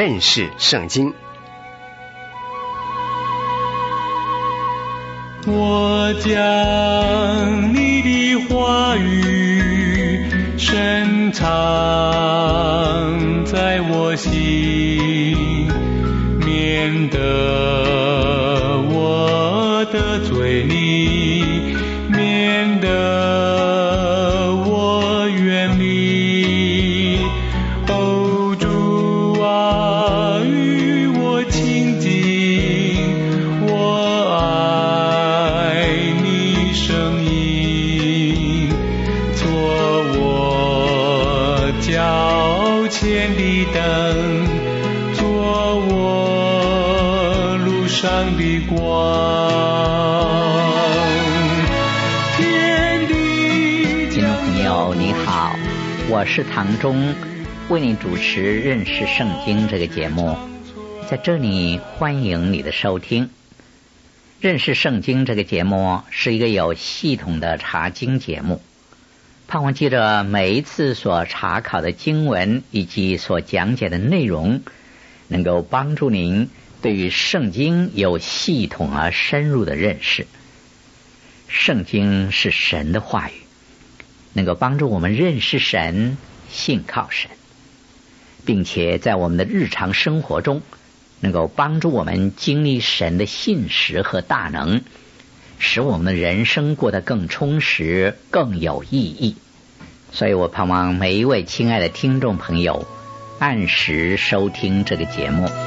认识圣经。 我将你的话语深藏在我心，免得我得罪你，免得我远离。哦，主啊，与我亲近，我爱你声音，做我脚前的灯，做我路上的光。 听众朋友你好，我是唐忠，为你主持认识圣经这个节目，在这里欢迎你的收听。认识圣经这个节目是一个有系统的查经节目，盼望记着每一次所查考的经文以及所讲解的内容，能够帮助您对于圣经有系统而深入的认识。圣经是神的话语，能够帮助我们认识神，信靠神，并且在我们的日常生活中能够帮助我们经历神的信实和大能，使我们的人生过得更充实，更有意义。所以我盼望每一位亲爱的听众朋友按时收听这个节目。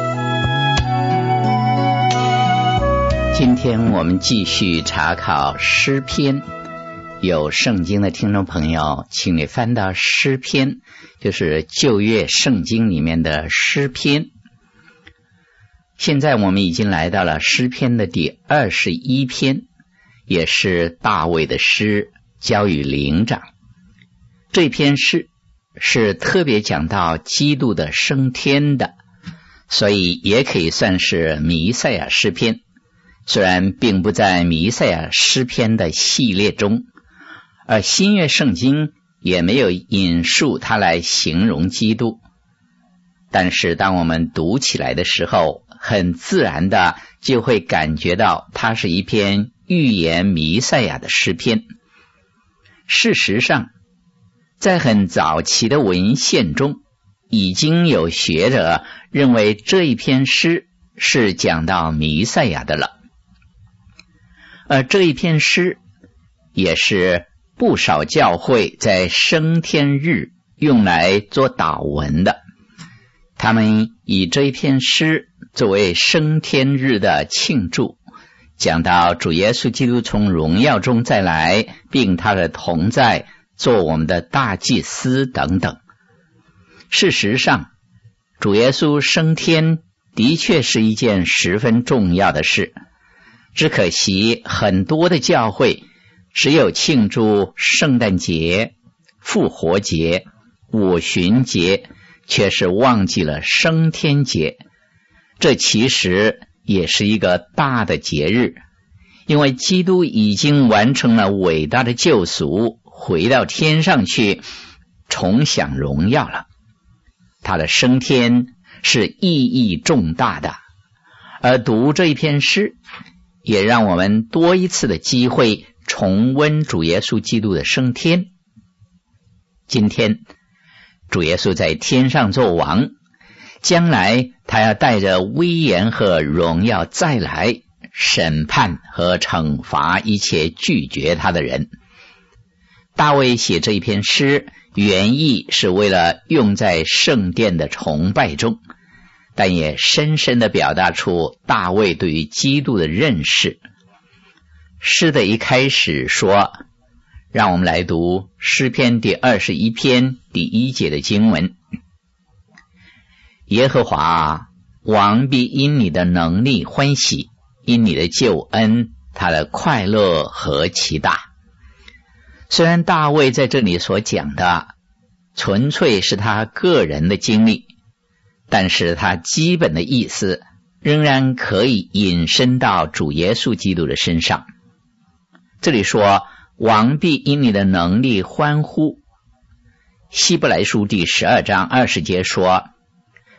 今天我们继续查考诗篇，有圣经的听众朋友请你翻到诗篇，就是旧约圣经里面的诗篇。现在我们已经来到了诗篇的第21篇，也是大卫的诗，交与灵长。这篇诗是特别讲到基督的升天的，所以也可以算是弥赛亚诗篇，虽然并不在弥赛亚诗篇的系列中，而新约圣经也没有引述它来形容基督，但是当我们读起来的时候，很自然的就会感觉到它是一篇预言弥赛亚的诗篇。事实上，在很早期的文献中，已经有学者认为这一篇诗是讲到弥赛亚的了。而这一篇诗也是不少教会在升天日用来做祷文的，他们以这一篇诗作为升天日的庆祝，讲到主耶稣基督从荣耀中再来，并他的同在，做我们的大祭司等等。事实上，主耶稣升天的确是一件十分重要的事，只可惜很多的教会只有庆祝圣诞节、复活节、五旬节，却是忘记了升天节。这其实也是一个大的节日，因为基督已经完成了伟大的救赎，回到天上去重享荣耀了。他的升天是意义重大的，而读这一篇诗也让我们多一次的机会重温主耶稣基督的升天。今天主耶稣在天上做王，将来他要带着威严和荣耀再来，审判和惩罚一切拒绝他的人。大卫写这一篇诗，原意是为了用在圣殿的崇拜中，但也深深地表达出大卫对于基督的认识。诗的一开始说，让我们来读诗篇第21篇第1节的经文。耶和华啊，王必因你的能力欢喜，因你的救恩，他的快乐何其大。虽然大卫在这里所讲的纯粹是他个人的经历，但是他基本的意思仍然可以引申到主耶稣基督的身上。这里说王必因你的能力欢呼。希伯来书第12章20节说，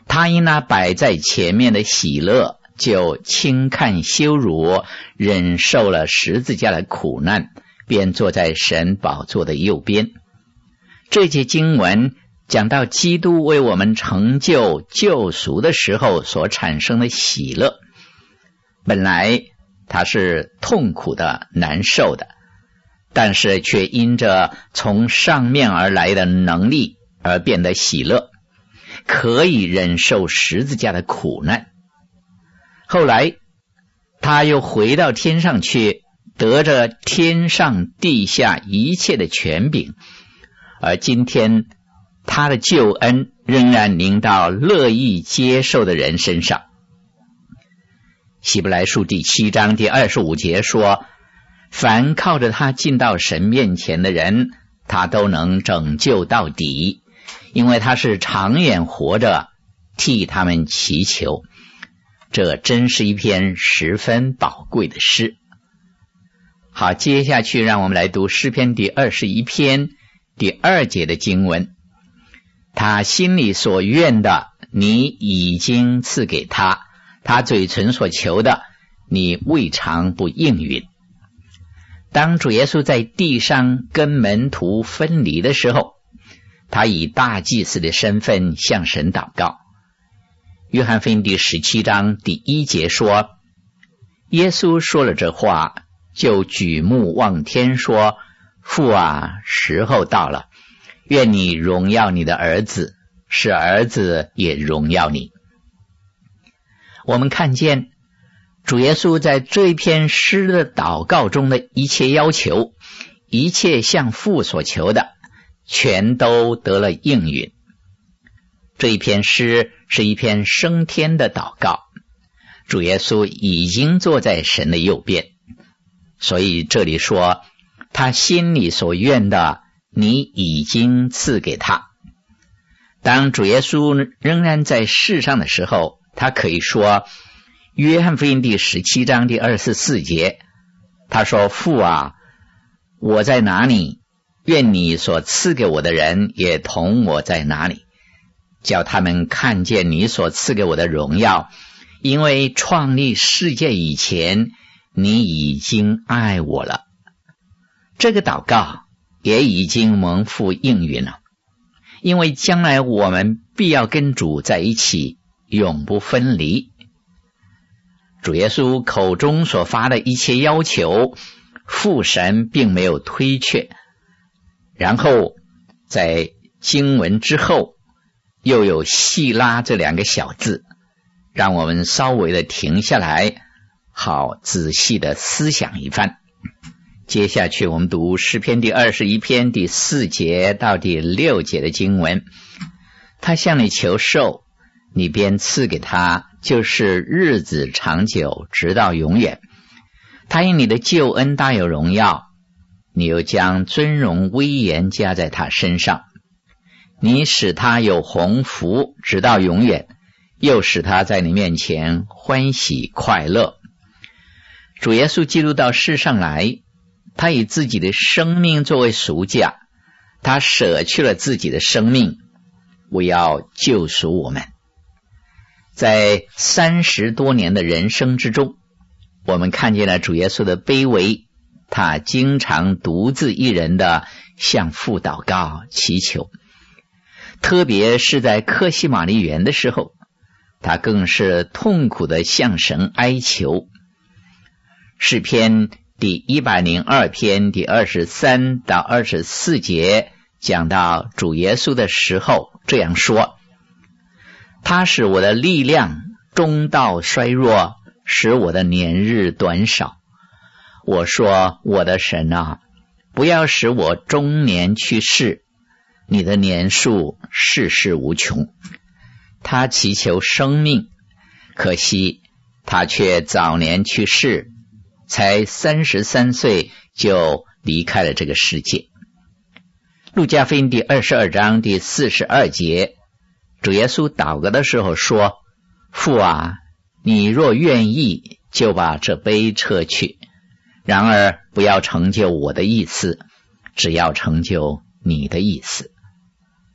他因那摆在前面的喜乐，就轻看羞辱，忍受了十字架的苦难，便坐在神宝座的右边。这节经文讲到基督为我们成就救赎的时候所产生的喜乐。本来他是痛苦的、难受的，但是却因着从上面而来的能力而变得喜乐，可以忍受十字架的苦难。后来他又回到天上去，得着天上地下一切的权柄，而今天他的救恩仍然临到乐意接受的人身上。希伯来书第7章第25节说，凡靠着他进到神面前的人，他都能拯救到底，因为他是长远活着，替他们祈求。这真是一篇十分宝贵的诗。好，接下去让我们来读诗篇第21篇第2节的经文。他心里所愿的，你已经赐给他；他嘴唇所求的，你未尝不应允。当主耶稣在地上跟门徒分离的时候，他以大祭司的身份向神祷告。约翰福音第17章第1节说，耶稣说了这话，就举目望天说，父啊，时候到了，愿你荣耀你的儿子，使儿子也荣耀你。我们看见主耶稣在这一篇诗的祷告中的一切要求，一切向父所求的，全都得了应允。这一篇诗是一篇升天的祷告，主耶稣已经坐在神的右边，所以这里说他心里所愿的，你已经赐给他。当主耶稣仍然在世上的时候，他可以说约翰福音第17章第24节，他说，父啊，我在哪里，愿你所赐给我的人也同我在哪里，叫他们看见你所赐给我的荣耀，因为创立世界以前，你已经爱我了。这个祷告也已经蒙父应允了，因为将来我们必要跟主在一起，永不分离。主耶稣口中所发的一切要求，父神并没有推却。然后在经文之后又有细拉这两个小字，让我们稍微的停下来，好仔细的思想一番。接下去我们读诗篇第21篇第4节到第6节的经文。他向你求寿，你便赐给他，就是日子长久，直到永远。他因你的救恩大有荣耀，你又将尊荣威严加在他身上。你使他有鸿福，直到永远，又使他在你面前欢喜快乐。主耶稣基督到世上来，他以自己的生命作为赎价，他舍去了自己的生命，为要救赎我们。在30多年的人生之中，我们看见了主耶稣的卑微，他经常独自一人的向父祷告祈求，特别是在客西马尼园的时候，他更是痛苦的向神哀求。诗篇第102篇第23到24节讲到主耶稣的时候这样说，他使我的力量终到衰弱，使我的年日短少。我说，我的神啊，不要使我中年去世，你的年数世世无穷。他祈求生命，可惜他却早年去世，才33岁就离开了这个世界。路加福音第22章第42节，主耶稣祷告的时候说，父啊，你若愿意，就把这杯撤去，然而不要成就我的意思，只要成就你的意思。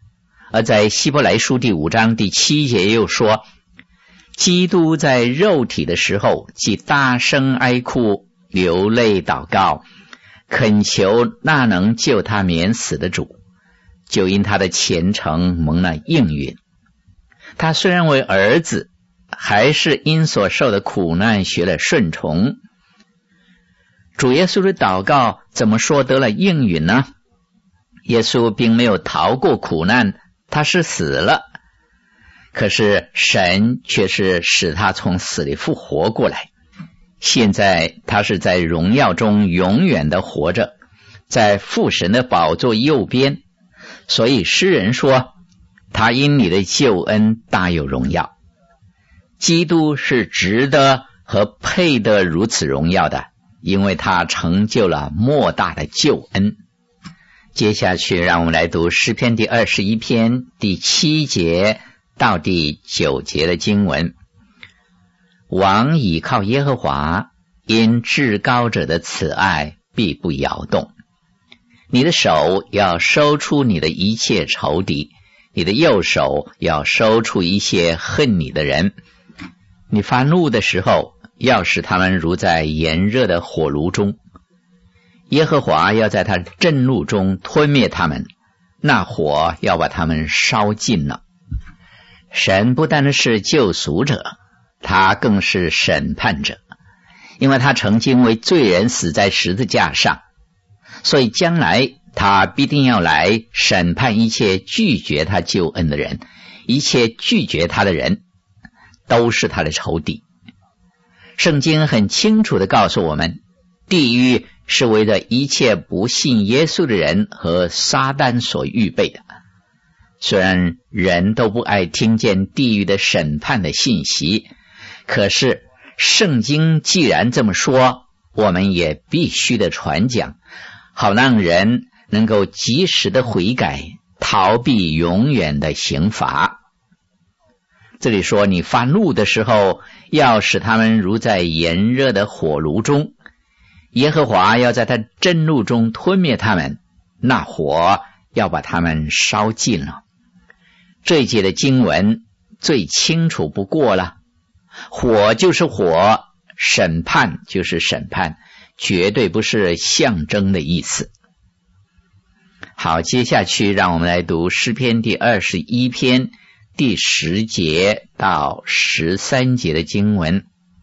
而在希伯来书第5章第7节又说，基督在肉体的时候，既大声哀哭，流泪祷告，恳求那能救他免死的主，就因他的虔诚蒙了应允。他虽然为儿子，还是因所受的苦难学了顺从。主耶稣的祷告怎么说得了应允呢？耶稣并没有逃过苦难，他是死了，可是神却是使他从死里复活过来。现在他是在荣耀中永远的活着，在父神的宝座右边，所以诗人说，他因你的救恩大有荣耀。基督是值得和配得如此荣耀的，因为他成就了莫大的救恩。接下去让我们来读诗篇第21篇第7节到第9节的经文。王倚靠耶和华，因至高者的慈爱必不摇动。你的手要收出你的一切仇敌，你的右手要收出一切恨你的人。你发怒的时候，要使他们如在炎热的火炉中。耶和华要在他震怒中吞灭他们，那火要把他们烧尽了。神不单是救赎者，他更是审判者，因为他曾经为罪人死在十字架上，所以将来他必定要来审判一切拒绝他救恩的人，一切拒绝他的人都是他的仇敌。圣经很清楚地告诉我们，地狱是为了一切不信耶稣的人和撒旦所预备的。虽然人都不爱听见地狱的审判的信息，可是圣经既然这么说，我们也必须的传讲，好让人能够及时的悔改，逃避永远的刑罚。这里说，你发怒的时候，要使他们如在炎热的火炉中，耶和华要在他震怒中吞灭他们，那火要把他们烧尽了。这一节的经文最清楚不过了，火就是火，审判就是审判，绝对不是象征的意思。好，接下去让我们来读诗篇第21篇第10节到13节的经文。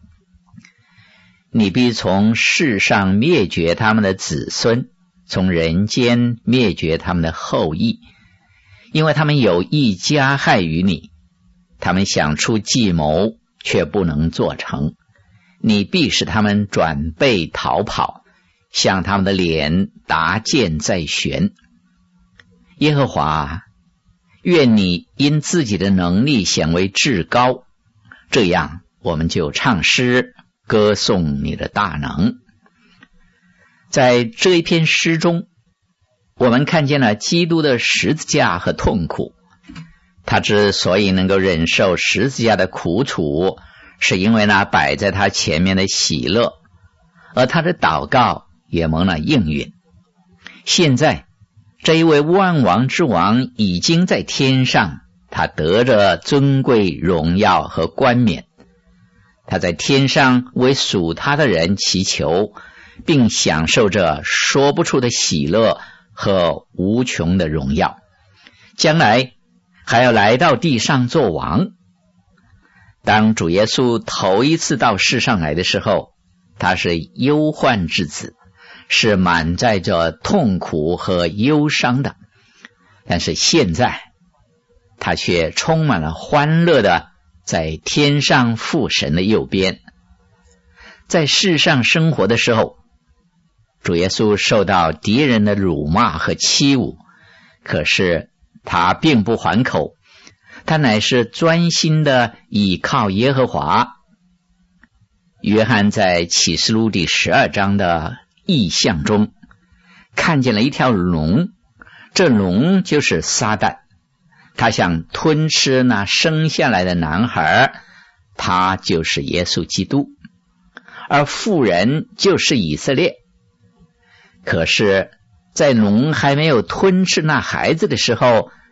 你必从世上灭绝他们的子孙，从人间灭绝他们的后裔，因为他们有意加害于你，他们想出计谋，却不能做成。你必使他们转背逃跑，向他们的脸搭箭在弦。耶和华，愿你因自己的能力显为至高，这样我们就唱诗歌颂你的大能。在这一篇诗中，我们看见了基督的十字架和痛苦。他之所以能够忍受十字架的苦楚，是因为那摆在他前面的喜乐，而他的祷告也蒙了应允。现在这一位万王之王已经在天上，他得着尊贵荣耀和冠冕。他在天上为属他的人祈求，并享受着说不出的喜乐和无穷的荣耀，将来还要来到地上做王。当主耶稣头一次到世上来的时候，他是忧患之子，是满载着痛苦和忧伤的，但是现在他却充满了欢乐的在天上父神的右边。在世上生活的时候，主耶稣受到敌人的辱骂和欺侮，可是他并不还口，他乃是专心的倚靠耶和华。约翰在启示录第12章的异象中看见了一条龙，这龙就是撒旦，他想吞吃那生下来的男孩，他就是耶稣基督，而妇人就是以色列。可是在龙还没有吞吃那孩子的时候，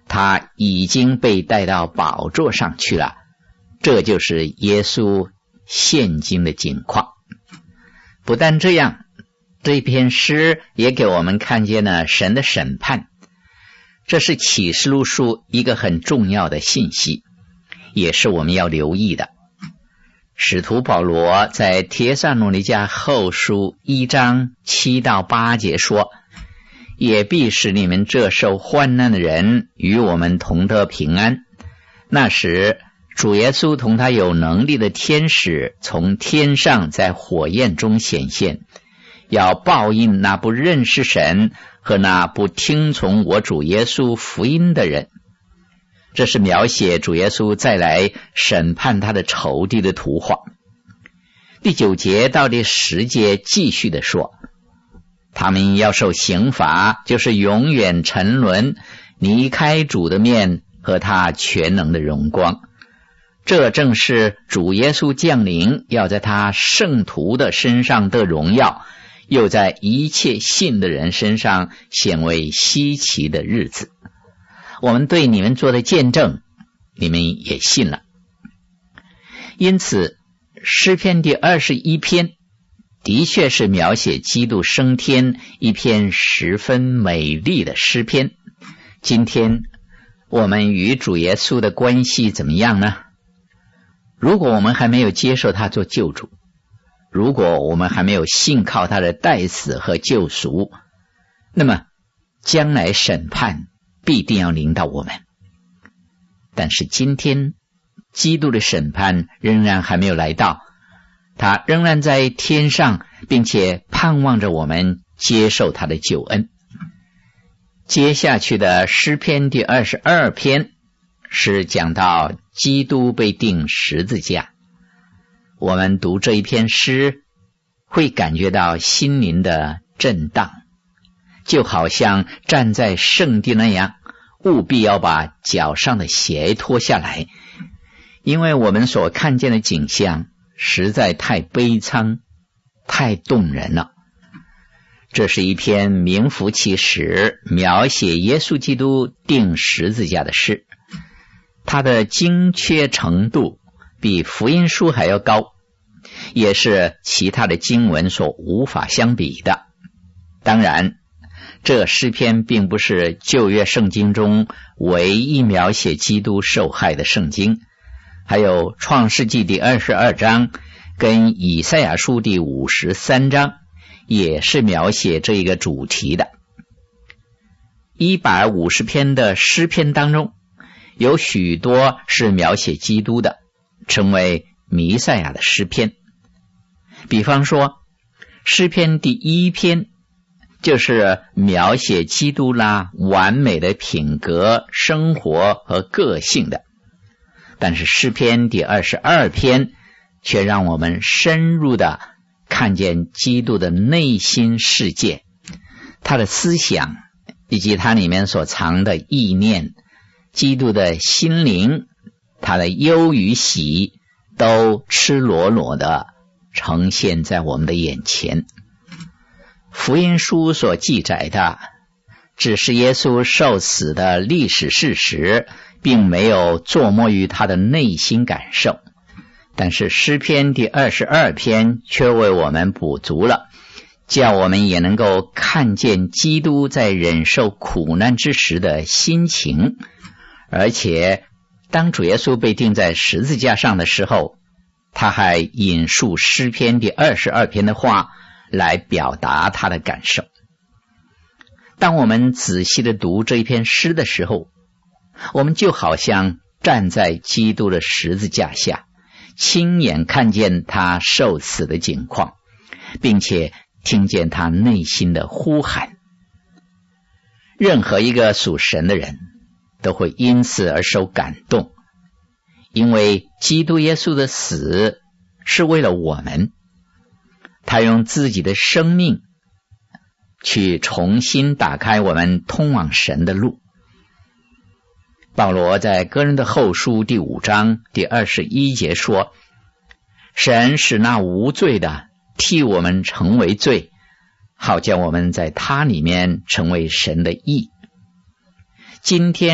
他已经被带到宝座上去了。这就是耶稣现今的景况。不但这样，这篇诗也给我们看见了神的审判。这是启示录书一个很重要的信息，也是我们要留意的。使徒保罗在帖撒罗尼迦后书1章7到8节说，也必使你们这受患难的人与我们同得平安。那时主耶稣同他有能力的天使从天上在火焰中显现，要报应那不认识神和那不听从我主耶稣福音的人。这是描写主耶稣再来审判他的仇敌的图画。第9节到第10节继续的说，他们要受刑罚，就是永远沉沦，离开主的面和他全能的荣光。这正是主耶稣降临，要在他圣徒的身上得荣耀，又在一切信的人身上显为稀奇的日子。我们对你们做的见证，你们也信了。因此诗篇第21篇的确是描写基督升天一篇十分美丽的诗篇。今天我们与主耶稣的关系怎么样呢？如果我们还没有接受他做救主，如果我们还没有信靠他的代死和救赎，那么将来审判必定要临到我们。但是今天基督的审判仍然还没有来到，他仍然在天上，并且盼望着我们接受他的救恩。接下去的诗篇第22篇是讲到基督被钉十字架。我们读这一篇诗会感觉到心灵的震荡，就好像站在圣地那样，务必要把脚上的鞋脱下来，因为我们所看见的景象实在太悲惨，太动人了。这是一篇名副其实描写耶稣基督钉十字架的诗，它的精确程度比福音书还要高，也是其他的经文所无法相比的。当然，这诗篇并不是旧约圣经中唯一描写基督受害的圣经，还有创世纪第22章跟以赛亚书第53章也是描写这一个主题的。150篇的诗篇当中，有许多是描写基督的，称为弥赛亚的诗篇。比方说诗篇第1篇就是描写基督啦完美的品格、生活和个性的，但是诗篇第22篇却让我们深入的看见基督的内心世界，他的思想以及他里面所藏的意念，基督的心灵，他的忧与喜都赤裸裸的呈现在我们的眼前。福音书所记载的只是耶稣受死的历史事实，并没有琢磨于他的内心感受。但是诗篇第22篇却为我们补足了，叫我们也能够看见基督在忍受苦难之时的心情。而且当主耶稣被钉在十字架上的时候，他还引述诗篇第22篇的话来表达他的感受。当我们仔细的读这一篇诗的时候，我们就好像站在基督的十字架下，亲眼看见他受死的景况，并且听见他内心的呼喊。任何一个属神的人都会因此而受感动，因为基督耶稣的死是为了我们，他用自己的生命去重新打开我们通往神的路。保罗在哥林多后书第5章第21节说，神使那无罪的替我们成为罪，好叫我们在他里面成为神的义。今天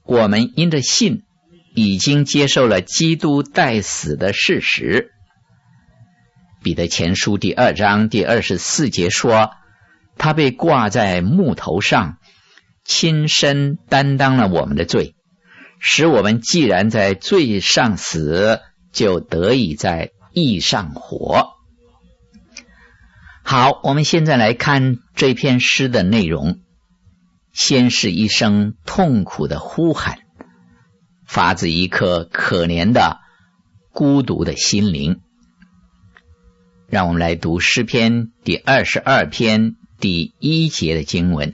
我们因着信已经接受了基督代死的事实。彼得前书第2章第24节说，他被挂在木头上，亲身担当了我们的罪，使我们既然在罪上死，就得以在义上活。好，我们现在来看这篇诗的内容。先是一声痛苦的呼喊，发自一颗可怜的孤独的心灵。让我们来读诗篇第22篇第1节的经文。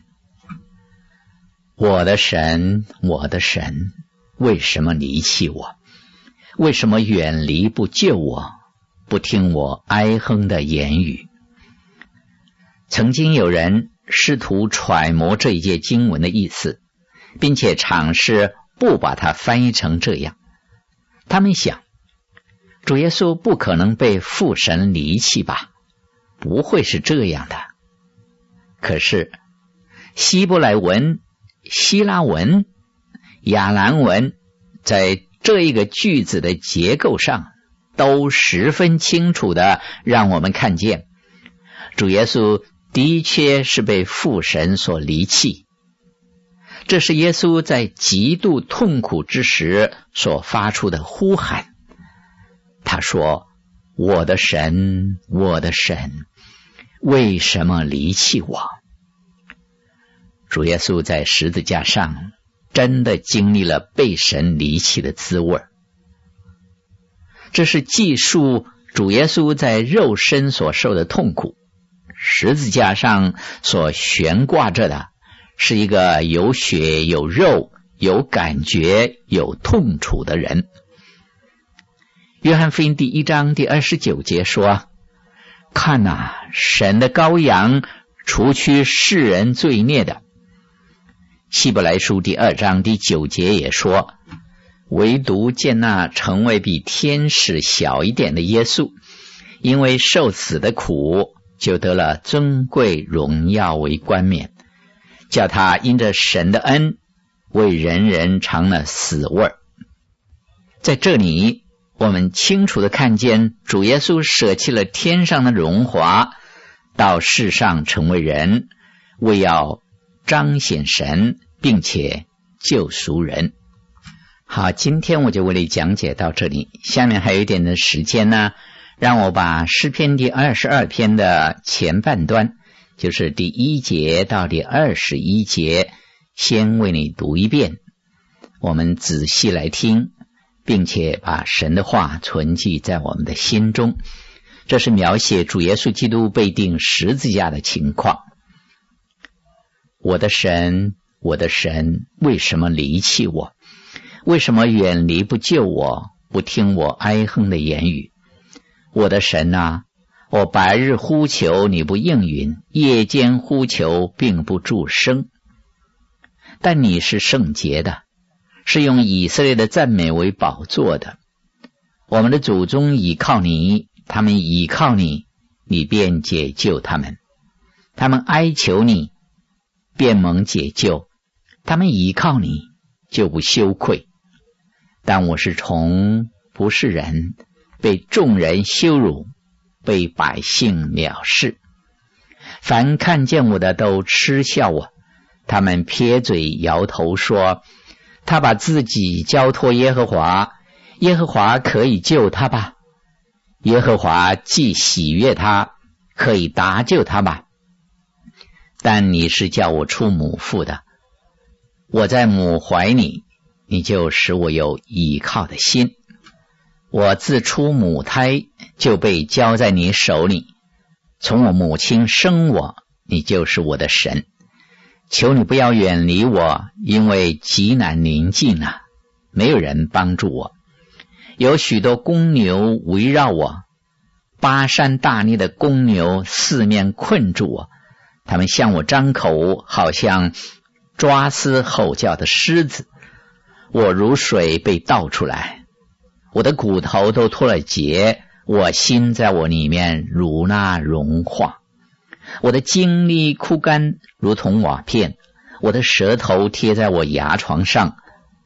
我的神，我的神，为什么离弃我？为什么远离不救我，不听我哀哼的言语？曾经有人试图揣摩这一节经文的意思，并且尝试不把它翻译成这样。他们想，主耶稣不可能被父神离弃吧？不会是这样的。可是希伯来文、希腊文、亚兰文在这一个句子的结构上都十分清楚地让我们看见，主耶稣的确是被父神所离弃。这是耶稣在极度痛苦之时所发出的呼喊。他说，我的神，我的神，为什么离弃我？主耶稣在十字架上真的经历了被神离弃的滋味。这是记述主耶稣在肉身所受的痛苦。十字架上所悬挂着的是一个有血有肉有感觉有痛楚的人。约翰福音第1章第29节说，看哪，神的羔羊，除去世人罪孽的。希伯来书第2章第9节也说，唯独见那成为比天使小一点的耶稣，因为受死的苦，就得了尊贵荣耀为冠冕，叫他因着神的恩，为人人尝了死味。在这里我们清楚地看见，主耶稣舍弃了天上的荣华，到世上成为人，为要彰显神，并且救赎人。好，今天我就为你讲解到这里，下面还有一点的时间呢，让我把诗篇第22篇的前半段，就是第1节到第21节，先为你读一遍，我们仔细来听，并且把神的话存记在我们的心中。这是描写主耶稣基督被钉十字架的情况。我的神，我的神，为什么离弃我？为什么远离不救我，不听我哀哼的言语？我的神啊，我白日呼求你不应允，夜间呼求并不助声。但你是圣洁的，是用以色列的赞美为宝座的。我们的祖宗倚靠你，他们倚靠你，你便解救他们。他们哀求你，便蒙解救。他们倚靠你，就不羞愧。但我是虫，不是人，被众人羞辱，被百姓藐视。凡看见我的都嗤笑我，他们撇嘴摇头说，他把自己交托耶和华，耶和华可以救他吧？耶和华既喜悦他，可以搭救他吧？但你是叫我出母腹的，我在母怀里，你就使我有倚靠的心。我自出母胎就被交在你手里，从我母亲生我，你就是我的神。求你不要远离我，因为极难临近了，没有人帮助我。有许多公牛围绕我，巴山大力的公牛四面困住我，他们向我张口，好像抓撕吼叫的狮子。我如水被倒出来，我的骨头都脱了节，我心在我里面如那融化。我的精力枯干如同瓦片，我的舌头贴在我牙床上，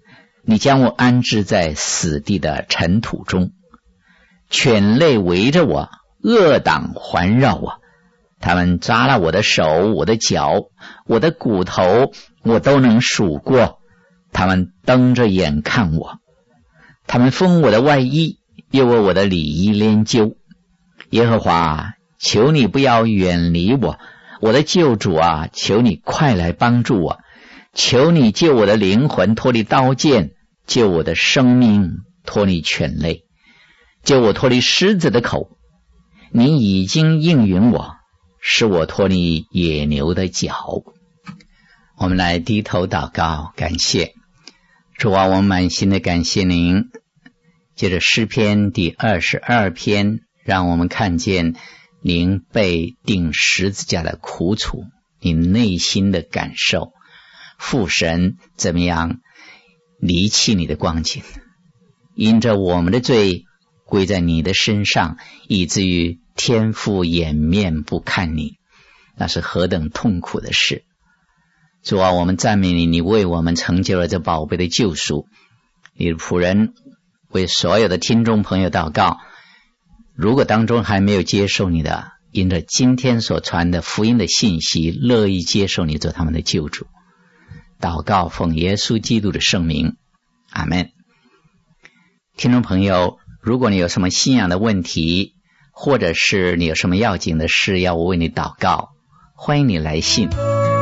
你将我安置在死地的尘土中，犬类围着我，恶党环绕我，他们扎了我的手，我的脚，我的骨头，我都能数过，他们瞪着眼看我，他们封我的外衣，又为我的里衣连揪。耶和华，求你不要远离我，我的救主啊，求你快来帮助我，求你救我的灵魂脱离刀剑，救我的生命脱离犬类，救我脱离狮子的口。你已经应允我，使我脱离野牛的脚。我们来低头祷告，感谢主啊，我满心的感谢您。接着诗篇第22篇，让我们看见您被钉十字架的苦楚，你内心的感受，父神怎么样离弃你的光景，因着我们的罪归在你的身上，以至于天父掩面不看你，那是何等痛苦的事。主啊，我们赞美你，你为我们成就了这宝贝的救赎。你的仆人为所有的听众朋友祷告，如果当中还没有接受你的，因着今天所传的福音的信息，乐意接受你做他们的救主。祷告奉耶稣基督的圣名，阿们。听众朋友，如果你有什么信仰的问题，或者是你有什么要紧的事要我为你祷告，欢迎你来信。